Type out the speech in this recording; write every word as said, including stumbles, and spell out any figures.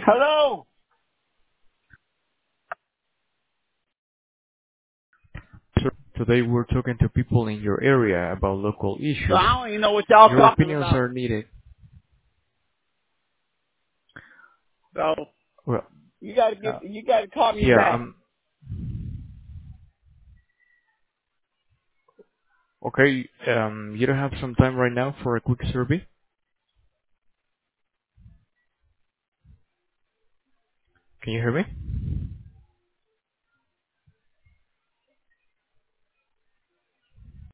Hello. So today we're talking to people in your area about local So issues. I don't even know what y'all Your talking opinions about. are needed. So Well, you gotta uh, get, you gotta call me yeah, back. um, okay, um, you don't have some time right now for a quick survey? Can you hear me?